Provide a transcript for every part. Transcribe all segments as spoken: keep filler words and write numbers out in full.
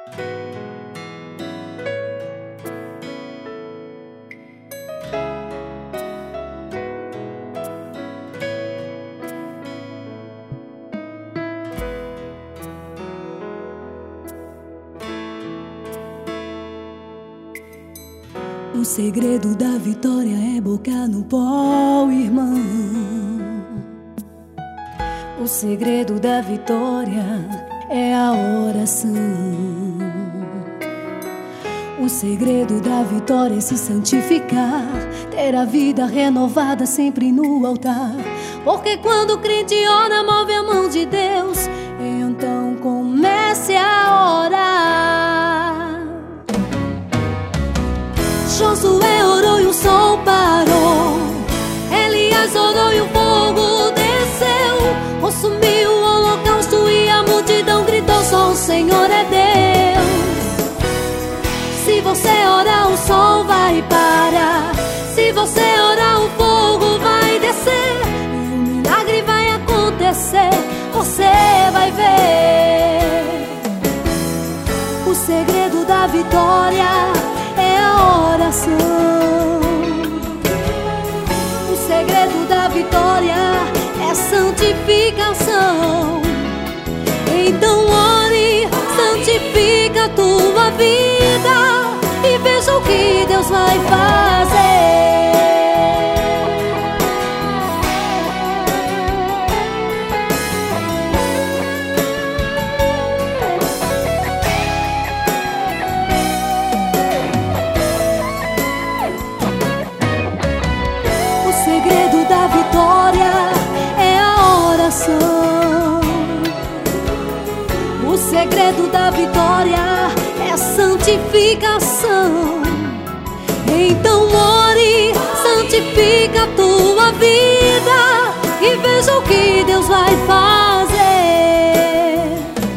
O segredo da vitória é boca no pó, irmão. O segredo da vitória é a oração. O segredo da vitória é se santificar, ter a vida renovada sempre no altar. Porque quando o crente ora, move a mão de Deus, então comece a orar. Josué orou e o sol parou, Elias orou e o fogo desceu, consumiu o holocausto e a multidão gritou: só o Senhor é Deus. Se você orar, o sol vai parar. Se você orar, o fogo vai descer e um milagre vai acontecer, você vai ver. O segredo da vitória é a oração. O segredo da vitória é santificação. Então ore, santifica a tua vida e veja o que Deus vai fazer. O segredo da vitória é a oração. O segredo da vitória é santificação. Então ore, santifica a tua vida e veja o que Deus vai fazer.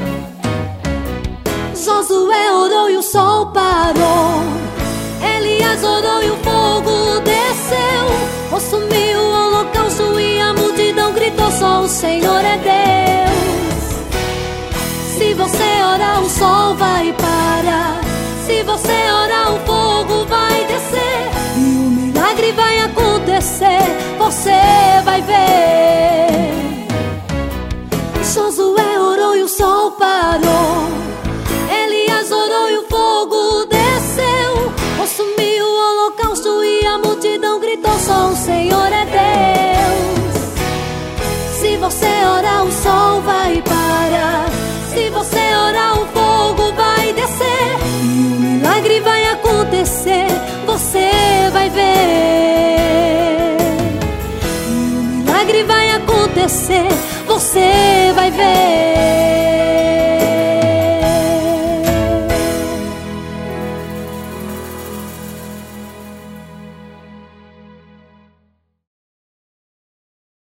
Josué orou e o sol parou, Elias orou e o fogo desceu, consumiu o holocausto e a multidão gritou: só o Senhor é Deus. Se você orar, o sol vai parar. Se você orar, o fogo vai descer e o milagre vai acontecer, você vai ver. Josué orou e o sol parou, Elias orou e o fogo desceu, consumiu o holocausto e a multidão gritou: só o Senhor é Deus. Se você orar, o sol vai parar. Se você orar, o fogo vai descer e o milagre vai acontecer, você vai ver. E o milagre vai acontecer, você vai ver.